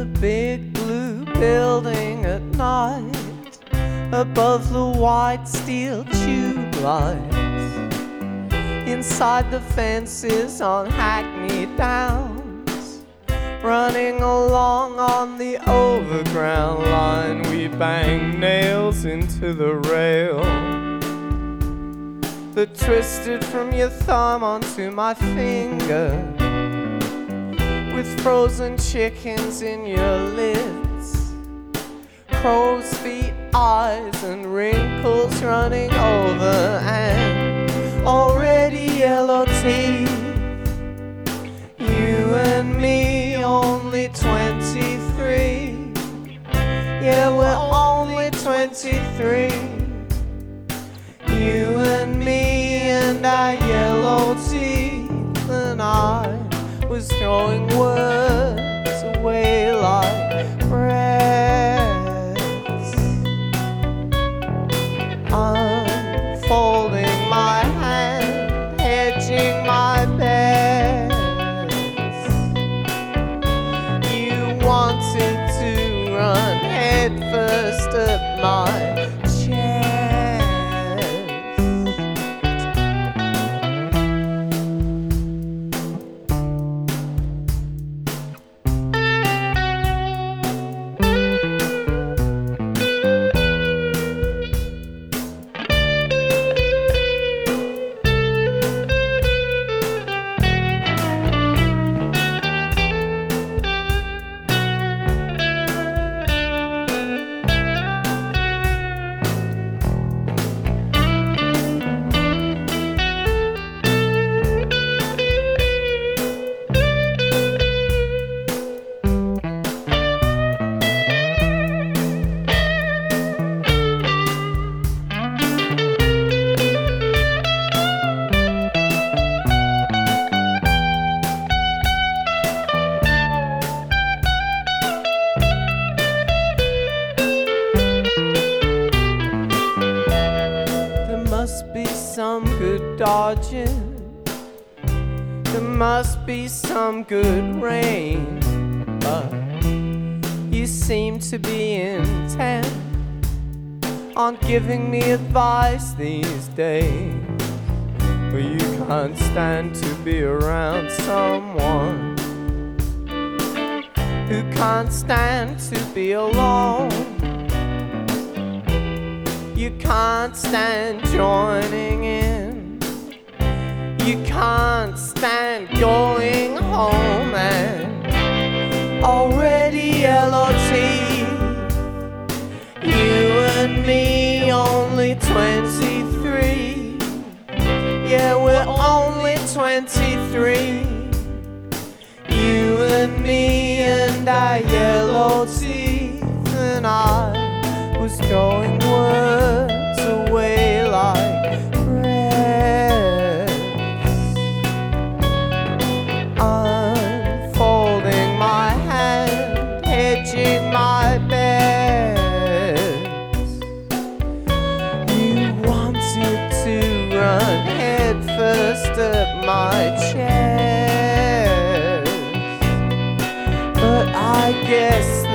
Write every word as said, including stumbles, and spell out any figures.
big blue building at night, above the white steel tube lights, inside the fences on Hackney Downs, running along on the overground line, we bang nails into the rail that twisted from your thumb onto my finger, with frozen chickens in your lids, crow's feet eyes and wrinkles running over, and already yellow teeth. You and me, only twenty-three. Yeah, we're only twenty-three. You and me and our yellow teeth, and I was throwing words away like breaths, unfolding my hand, hedging my bets. You wanted to run headfirst at my chest. Must be some good dodging, there must be some good rain, but you seem to be intent on giving me advice these days. Well, you can't stand to be around someone who can't stand to be alone. You can't stand joining in, you can't stand going home, and already yellow teeth. You and me, only twenty-three. Yeah, we're only twenty-three. You and me and our yellow teeth, and I was throwing words away like breaths, unfolding my hand, hedging my bets. You wanted to run headfirst at my chest, but I guess